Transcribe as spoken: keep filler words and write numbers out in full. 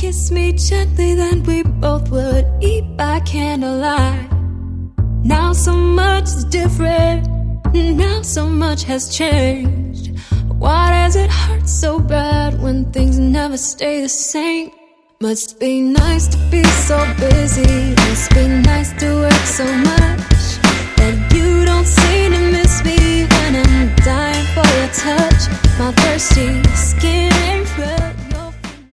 kiss me gently, then we both would eat by candlelight. Now so much is different, now so much has changed. Why does it hurt so bad when things never stay the same? Must be nice to be so busy, must be nice to work so much that you